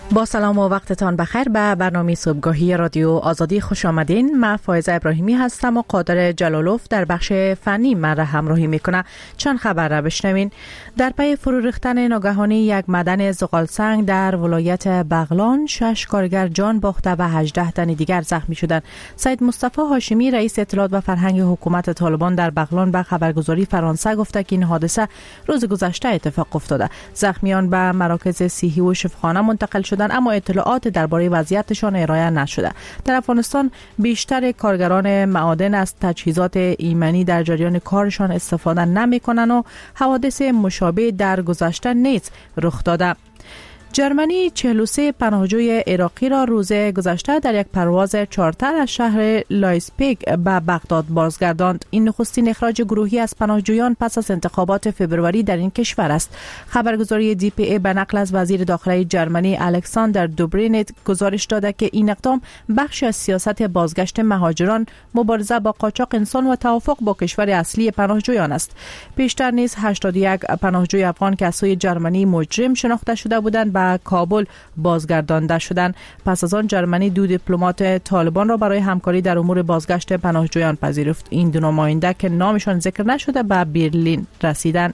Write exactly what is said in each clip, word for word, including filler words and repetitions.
با سلام و وقتتان بخیر. به برنامه صبحگاهی رادیو آزادی خوش آمدین. من فایزه ابراهیمی هستم و قادر جلالوف در بخش فنی من را همراهی میکنه. چند خبر را بشنوین. در پی فرو ریختن ناگهانی یک معدن زغال سنگ در ولایت بغلان، شش کارگر جان باخته و هجده تن دیگر زخمی شدند. سید مصطفی هاشمی رئیس اطلاعات و فرهنگ حکومت طالبان در بغلان به خبرگزاری فرانسه گفته که این حادثه روز گذشته اتفاق افتاده. زخمیان به مراکز صحی و شفاخانه منتقل شدند، اما اطلاعات درباره وضعیتشان ارائه نشده. در افغانستان بیشتر کارگران معادن از تجهیزات ایمنی در جریان کارشان استفاده نمی‌کنند و حوادث مشابه در گذشته نیز رخ داده. جرمنی چهل و سه پناهجوی عراقی را روز گذشته در یک پرواز چارتر از شهر لایپزیگ به بغداد بازگرداند. این نخستین اخراج گروهی از پناهجویان پس از انتخابات فوریه در این کشور است. خبرگزاری دی پی ای به نقل از وزیر داخلی جرمنی الکساندر دوبرینت گزارش داده که این اقدام بخشی از سیاست بازگشت مهاجران، مبارزه با قاچاق انسان و توافق با کشور اصلی پناهجویان است. پیشتر نیز هشتاد و یک پناهجوی افغان که از سوی جرمنی مجرم شناخته شده بودند به کابل بازگردانده شدند. پس از آن جرمنی دو دیپلمات طالبان را برای همکاری در امور بازگشت پناهجویان پذیرفت. این دو نماینده که نامشان ذکر نشده به برلین رسیدند.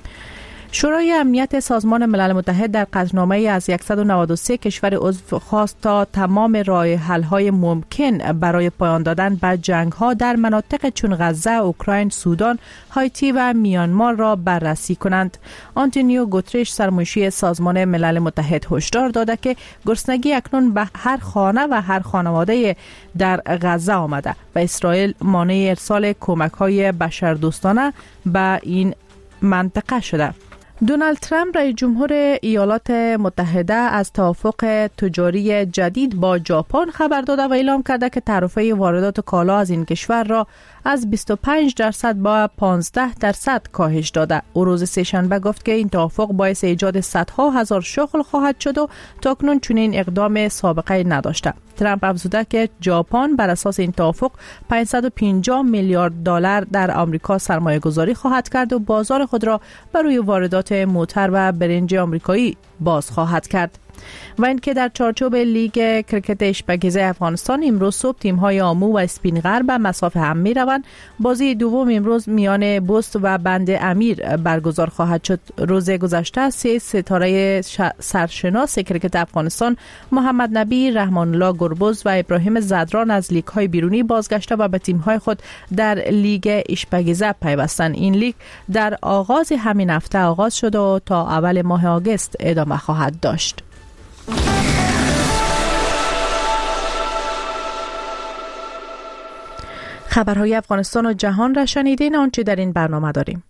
شورای امنیت سازمان ملل متحد در قطعنامه‌ای از صد و نود و سه کشور عضو خواست تا تمام راه حل‌های ممکن برای پایان دادن به جنگ‌ها در مناطق چون غزه، اوکراین، سودان، هایتی و میانمار را بررسی کنند. آنتونیو گوترش سرمنشی سازمان ملل متحد هشدار داده که گرسنگی اکنون به هر خانه و هر خانواده در غزه آمده و اسرائیل مانع ارسال کمک‌های بشردوستانه به این منطقه شده. دونالد ترامپ رئیس جمهور ایالات متحده از توافق تجاری جدید با ژاپن خبر داده و اعلام کرده که تعرفه واردات کالا از این کشور را از بیست و پنج درصد با پانزده درصد کاهش داده. او روز سه‌شنبه گفت که این توافق باعث ایجاد صدها هزار شغل خواهد شد و تاکنون چنین اقدام سابقه نداشته. ترامپ افزوده که ژاپن بر اساس این توافق پانصد و پنجاه میلیارد دلار در آمریکا سرمایه گذاری خواهد کرد و بازار خود را بر روی واردات موتر و برنج آمریکایی باز خواهد کرد. و اینکه در چارچوب لیگ کرکت اشپگیزه افغانستان امروز صبح تیم‌های آمو و اسپین غر به مسافه هم می‌روند. بازی دوم امروز میان بست و بند امیر برگزار خواهد شد. روز گذشته سه ستاره سرشناس کرکت افغانستان محمد نبی، رحمان الله گربز و ابراهیم زدران از لیگ‌های بیرونی بازگشته و به تیم‌های خود در لیگ اشپگیزه پیوستند. این لیگ در آغاز همین هفته آغاز شد و تا اول ماه آگوست ادامه خواهد داشت. خبرهای افغانستان و جهان را شنیدین. آنچه در این برنامه داریم: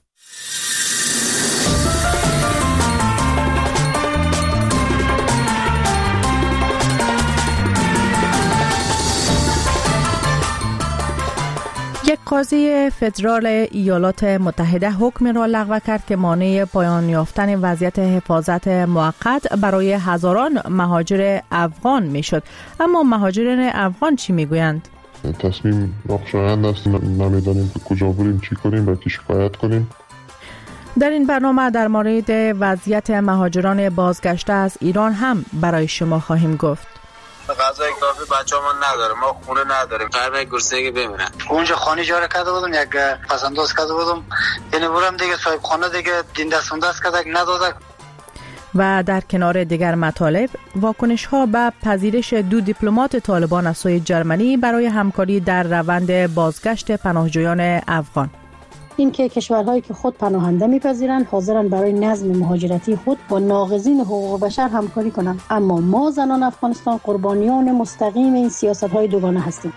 یک قاضی فدرال ایالات متحده حکم را لغو کرد که مانع پایان یافتن وضعیت حفاظت موقت برای هزاران مهاجر افغان میشد. اما مهاجران افغان چی میگویند؟ تصمیم ناخوشایند است. نمیدانیم که کجا بریم، چی کنیم و کی شکایت کنیم. در این برنامه در مورد وضعیت مهاجران بازگشته از ایران هم برای شما خواهیم گفت. غذای کافی بچه‌مون نداره، ما خونه نداریم، قرمه گرسنگی بمیرن. اونجا خانه اجاره کرده بودم، یک پسنداز کرده بودم، یعنی برم دیگه صاحب خانه دیگه دین دستون دست کرده نداده. و در کنار دیگر مطالب، واکنش ها به پذیرش دو دیپلمات طالبان از سوی جرمنی برای همکاری در روند بازگشت پناهجویان افغان. اینکه کشورهایی که خود پناهنده میپذیرند حاضرن برای نظم مهاجرتی خود با ناقضین حقوق بشر همکاری کنند، اما ما زنان افغانستان قربانیان مستقیم این سیاست‌های دوگانه هستیم.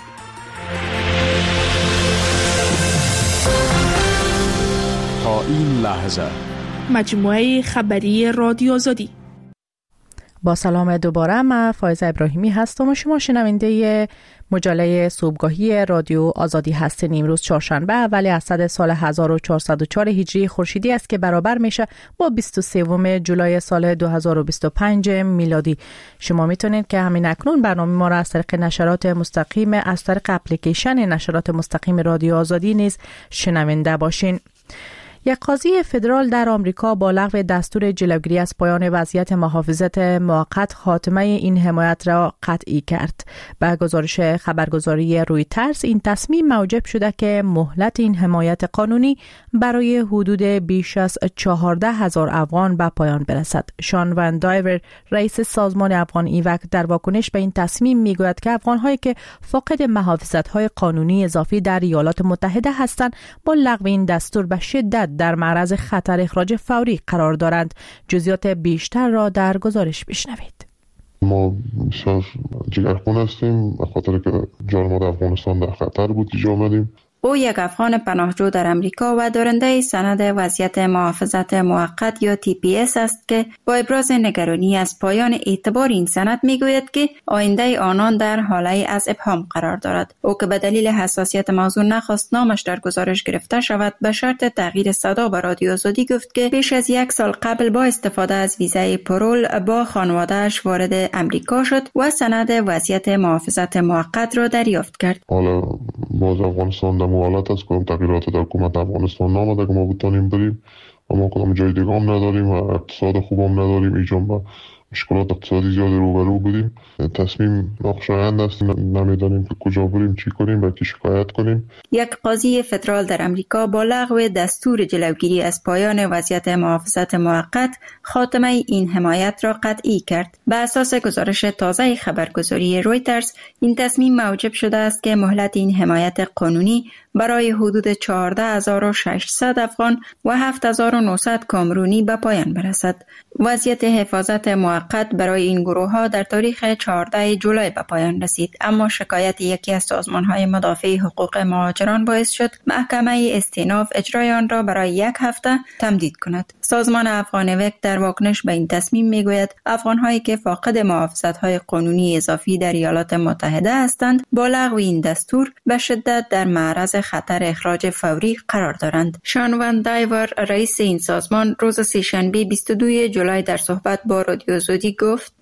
تا این لحظه مجموعه خبری رادیو آزادی. با سلام دوباره، من فایزه ابراهیمی هستم و شما شنونده مجله صبحگاهی رادیو آزادی هستین. امروز چهارشنبه اول اسد سال هزار و چهارصد و چهار هجری خورشیدی است که برابر میشه با بیست و سوم جولای سال دو هزار و بیست و پنج میلادی. شما میتونید که همین اکنون برنامه ما را از طریق نشرات مستقیم از طریق اپلیکیشن نشرات مستقیم رادیو آزادی نیز شنونده باشین. یک قاضی فدرال در آمریکا با لغو دستور جلوگیری از پایان وضعیت محافظت موقت خاتمه این حمایت را قطعی کرد. به گزارش خبرگزاری رویترز این تصمیم موجب شده که مهلت این حمایت قانونی برای حدود بیش از چهارده هزار افغان به پایان برسد. شان وان دایور رئیس سازمان افغان ایوک در واکنش به این تصمیم میگوید که افغان‌هایی که فاقد محافظت‌های قانونی اضافی در ایالات متحده هستند با لغو این دستور به شدت در معرض خطر اخراج فوری قرار دارند. جزئیات بیشتر را در گزارش بشنوید. ما بسیار جگرخون هستیم به خاطر که جان ما در افغانستان در خطر بود اینجا آمدیم. او یک افغان پناهجو در امریکا و دارنده سند وضعیت محافظت موقت یا تی پی اس است که با ابراز نگرانی از پایان اعتبار این سند میگوید که آینده آنان در حاله از ابهام قرار دارد. او که به دلیل حساسیت موضوع نخواست نامش در گزارش گرفته شود به شرط تغییر صدا به رادیو آزادی گفت که پیش از یک سال قبل با استفاده از ویزای پرول با خانواده‌اش وارد امریکا شد و سند وضعیت محافظت موقت را دریافت کرد. حالا باز افغانستان موالات است که تغییرات در حکومت افغانستان نامده که ما بتانیم بریم و ما کدام جای دیگه هم نداریم و اقتصاد خوب هم نداریم، اینجا با مشکلات اقتصادی زیاد روبرو بودیم. تصمیم ناخوشایند است، نمیدانیم که کجا بریم، چی کنیم و کی شکایت کنیم. یک قاضی فدرال در امریکا با لغو دستور جلوگیری از پایان وضعیت محافظت موقت خاتمه این حمایت را قطعی کرد. به اساس گزارش تازه خبرگزاری رویترز این تصمیم موجب شده است که مهلت این حمایت قانونی برای حدود چهارده هزار و ششصد افغان و هفت هزار و نهصد کامرونی به پایان برسد. وضعیت حفاظت موقت برای این گروه ها در تاریخ چهاردهم جولای به پایان رسید، اما شکایت یکی از سازمان های مدافع حقوق مهاجران باعث شد محکمه استیناف اجرای آن را برای یک هفته تمدید کند. سازمان افغان ایوک در واکنش به این تصمیم میگوید افغان هایی که فاقد محافظت های قانونی اضافی در ایالات متحده هستند با لغو این دستور به شدت در معرض خطر اخراج فوری قرار دارند. شان وان دایور رئیس این سازمان روز سه‌شنبه بیست و دوم جولای در صحبت با رادیو آزادی گفت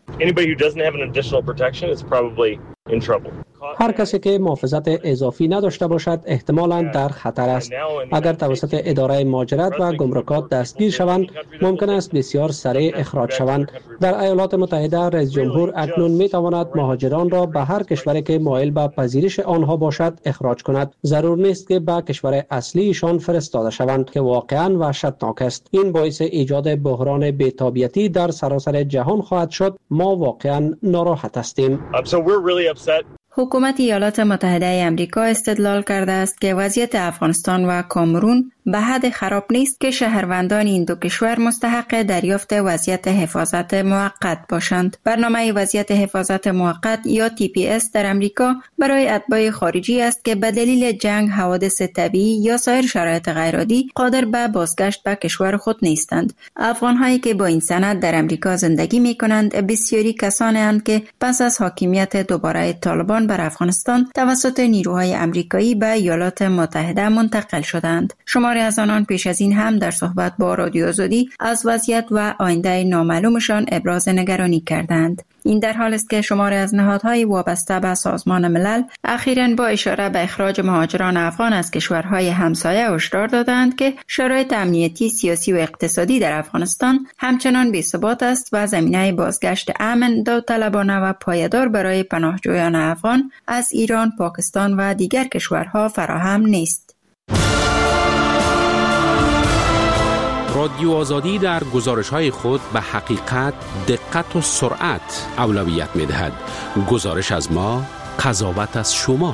هر کسی که محافظت اضافی نداشته باشد احتمالاً در خطر است. اگر توسط اداره مهاجرت و گمرکات دستگیر شوند ممکن است بسیار سریع اخراج شوند. در ایالات متحده رئیس جمهور اکنون می تواند مهاجران را به هر کشوری که مایل به پذیرش آنها باشد اخراج کند. ضرور نیست که به کشور اصلیشان فرستاده شوند که واقعاً وحشتناک است. این باعث ایجاد بحران بی‌تابیتی در سراسر جهان خواهد شد. ما واقعاً ناراحت هستیم. حکومت ایالات متحده آمریکا استدلال کرده است که وضعیت افغانستان و کامرون به حد خراب نیست که شهروندان این دو کشور مستحق دریافت وضعیت حفاظت موقت باشند. برنامه وضعیت حفاظت موقت یا تی پی اس در امریکا برای اتباع خارجی است که به دلیل جنگ، حوادث طبیعی یا سایر شرایط غیرعادی قادر به بازگشت به کشور خود نیستند. افغان‌هایی که با این سند در امریکا زندگی می‌کنند بسیاری کسانی اند که پس از حاکمیت دوباره طالبان بر افغانستان توسط نیروهای امریکایی به ایالات متحده منتقل شدند. شماری از آنان پیش از این هم در صحبت با رادیو آزادی از وضعیت و آینده نامعلومشان ابراز نگرانی کردند. این در حال است که شماری از نهادهای وابسته به سازمان ملل اخیراً با اشاره به اخراج مهاجران افغان از کشورهای همسایه هشدار دادند که شرایط امنیتی، سیاسی و اقتصادی در افغانستان همچنان بی‌ثبات است و زمینه بازگشت امن، داوطلبانه و پایدار برای پناهجویان افغان از ایران، پاکستان و دیگر کشورها فراهم نیست. رادیو آزادی در گزارش‌های خود به حقیقت، دقت و سرعت اولویت می‌دهد. گزارش از ما، قضاوت از شما.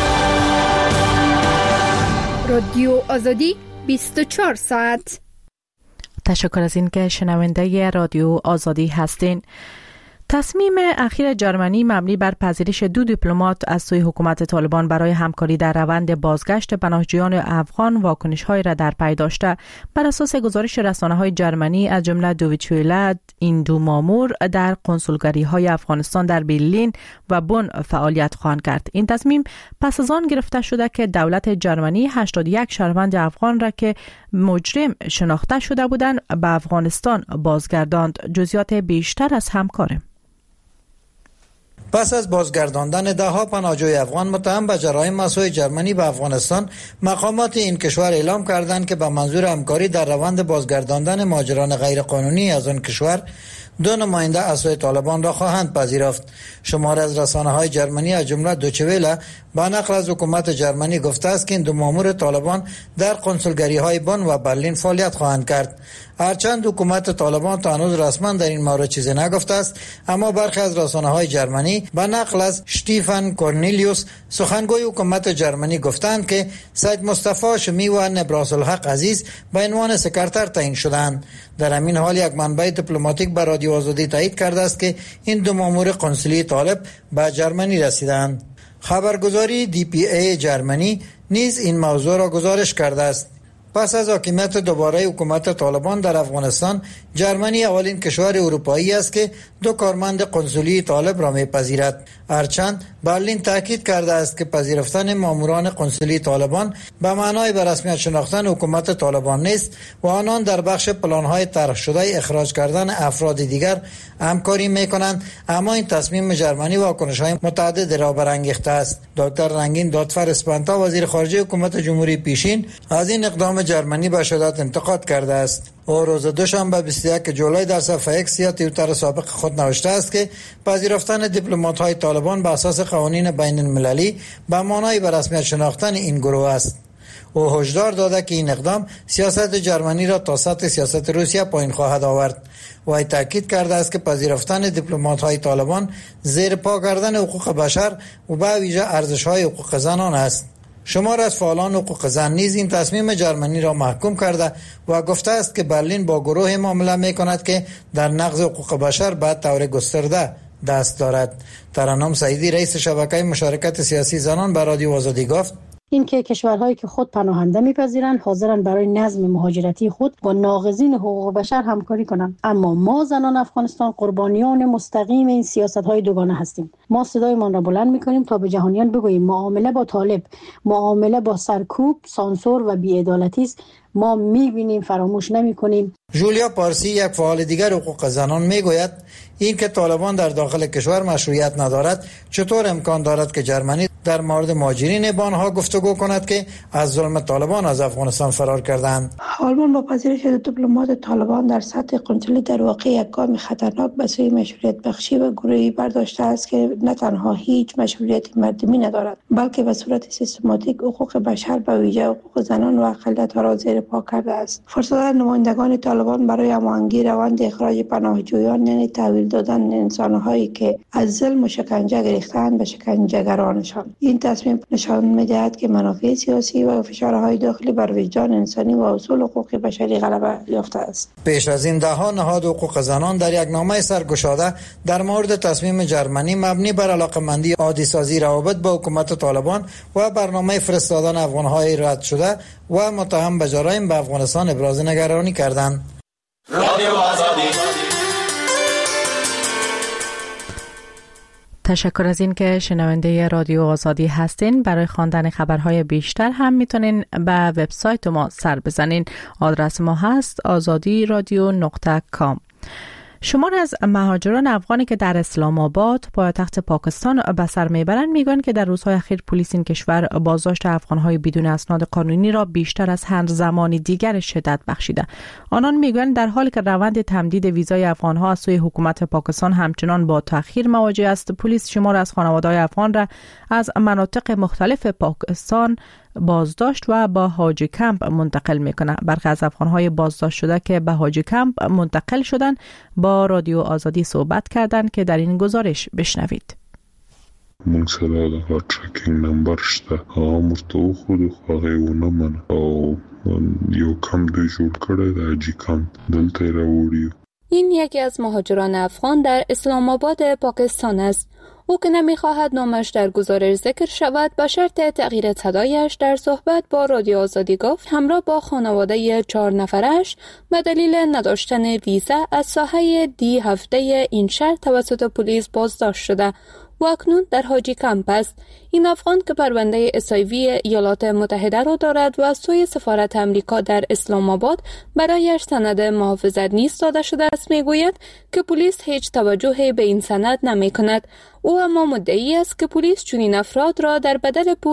رادیو آزادی بیست و چهار ساعت. تشکر از این که شنونده رادیو آزادی هستین. تصمیم اخیر جرمنی مبنی بر پذیرش دو دیپلمات از سوی حکومت طالبان برای همکاری در روند بازگشت پناهجویان افغان واکنش‌های را در پی داشته. بر اساس گزارش رسانه‌های جرمنی از جمله دویچه وله، این دو مامور در کنسولگری‌های افغانستان در برلین و بن فعالیت خواهند کرد. این تصمیم پس از آن گرفته شده که دولت جرمنی هشتاد و یک شهروند افغان را که مجرم شناخته شده بودند به افغانستان بازگرداند. جزئیات بیشتر از همکارم. پس از بازگرداندن دهها پناهجوی افغان متهم به جرایم مساوی جرمنی به افغانستان، مقامات این کشور اعلام کردند که به منظور همکاری در روند بازگرداندن مهاجران غیرقانونی از آن کشور، دو نماینده از سوی طالبان را خواهند پذیرفت. شمار از رسانه‌های جرمنی از جمله دوچویله به نقل از حکومت جرمنی گفته است که این دو مامور طالبان در قنسولگری‌های بن و برلین فعالیت خواهند کرد. هرچند حکومت طالبان تا هنوز رسما در این مورد چیزی نگفته است، اما برخی از رسانه‌های جرمنی به نقل از شتیفن کورنلیوس سخنگوی حکومت جرمنی گفتند که سید مصطفی شمی و نبراس الحق عزیز به عنوان سکرتر تعیین شدند. در همین حال یک منبع دیپلماتیک به رادیو آزادی تایید کرده است که این دو مامور قنسولی طالب به جرمنی رسیدند. خبرگزاری دی پی ای جرمنی نیز این موضوع را گزارش کرده است. پس از حاکمیت دوباره حکومت طالبان در افغانستان، جرمنی اولین کشور اروپایی است که دو کارمند قنسولی طالب را می‌پذیرد. هرچند برلین تاکید کرده است که پذیرفتن ماموران قنسولی طالبان به معنای به رسمیت شناختن حکومت طالبان نیست و آنان در بخش پلان‌های طرح شده اخراج کردن افراد دیگر همکاری می‌کنند، اما این تصمیم جرمنی واکنش‌های متعدد را برانگیخته است. دکتر رنگین دادفر اسپانتا، وزیر خارجه حکومت جمهوری پیشین، از این اقدام جرمنی به شدت انتقاد کرده است. او روز دوشنبه بیست و یک جولای در صفحه اکس یا توییتر سابق خود نوشته است که پذیرفتن دیپلمات‌های طالبان به اساس قوانین بین المللی به معنای به رسمیت شناختن این گروه است. او هشدار داده که این اقدام سیاست جرمنی را تا سطح سیاست روسیه پایین خواهد آورد. و تاکید کرده است که پذیرفتن دیپلمات‌های طالبان زیر پا کردن حقوق بشر و به ویژه ارزش‌های حقوق زنان است. شمار از فعالان حقوق زن نیز این تصمیم جرمنی را محکوم کرده و گفته است که برلین با گروه معامله می‌کند که در نقض حقوق بشر به طور گسترده دست دارد. ترنم سعیدی، رئیس شبکه مشارکت سیاسی زنان، به رادیو آزادی گفت: این که کشورهایی که خود پناهنده میپذیرند حاضرن برای نظم مهاجرتی خود با ناقضین حقوق بشر همکاری کنند، اما ما زنان افغانستان قربانیان مستقیم این سیاست‌های دوگانه هستیم. ما صدایمان را بلند می‌کنیم تا به جهانیان بگوییم معامله با طالب معامله با سرکوب، سانسور و بی‌عدالتی است. ما می‌بینیم، فراموش نمی‌کنیم. جولیا پارسی، یک فعال دیگر حقوق زنان، میگوید این که طالبان در داخل کشور مشروعیت ندارد، چطور امکان دارد که جرمنی در مورد مهاجرین به آنها گفتگو کند که از ظلم طالبان از افغانستان فرار کردند؟ آلمان با پذیرش دیپلمات طالبان در سطح قنسولی در واقع یک گام خطرناک به سوی مشروعیت بخشی و گروهی برداشته است که نه تنها هیچ مشروعیت مردمی ندارد، بلکه به صورت سیستماتیک حقوق بشر به ویژه حقوق زنان و اقلیت‌ها را زیر پا کرده است. فرصت نمایندگان طالبان برای هماهنگی روند اخراج پناهجویان، یعنی تحویل دادن انسان‌هایی که از ظلم و شکنجه گرفته‌اند به شکنجه‌گرانشان. این تصمیم نشان می‌دهد که منافع سیاسی و فشارهای داخلی بر وجدان انسانی و اصول حقوق بشری غلبه یافته است. پیش از این ده‌ها نهاد حقوق زنان در یک نامه سرگشاده در مورد تصمیم جرمنی مبنی بر علاقه‌مندی عادی‌سازی روابط با حکومت طالبان و برنامه فرستادن افغان‌های رد شده و متهم به جرایم به افغانستان ابراز نگرانی کردند. رادیو آزادی. تشکر از این که شنونده رادیو آزادی هستین. برای خواندن خبرهای بیشتر هم میتونین به وبسایت ما سر بزنین. آدرس ما هست آزادی رادیو نقطه کام. شمار از مهاجران افغانی که در اسلام آباد پایتخت پاکستان به سر میبرند میگن که در روزهای اخیر پلیس این کشور بازداشت افغانهای بدون اسناد قانونی را بیشتر از هر زمانی دیگر شدت بخشیده. آنان میگن در حالی که روند تمدید ویزای افغانها از سوی حکومت پاکستان همچنان با تأخیر مواجه است، پلیس شمار از خانواده‌های افغان را از مناطق مختلف پاکستان بازداشت و با حاجی کمپ منتقل میکنه. برخی از افغانهای بازداشت شده که به حاجی کمپ منتقل شدن با رادیو آزادی صحبت کردند که در این گزارش بشنوید. مونږ سره د هاټ ټریکینګ نمبر شته، هغه مرته وخورو خو هغه ونه منه او یو کم دوی جوړ کړی د حاجي کمپ دلته یې راوړي. این یکی از مهاجران افغان در اسلام آباد پاکستان است. او که نمیخواهد نامش در گزارش ذکر شود به شرط تغییر صدایش در صحبت با رادیو آزادی گفت همراه با خانواده چهار نفرش به دلیل نداشتن ویزا از ساحه دی هفته این شهر توسط پلیس بازداشت شده. و اکنون در حاجی کمپ است. این افغان که پرونده اس آی وی ایالات متحده را دارد و سوی سفارت امریکا در اسلام آباد برایش سند محافظت نیز داده شده است، میگوید که پلیس هیچ توجهی به این سند نمی کند. او اما مدعی است که پلیس چنین افراد را در بدل پول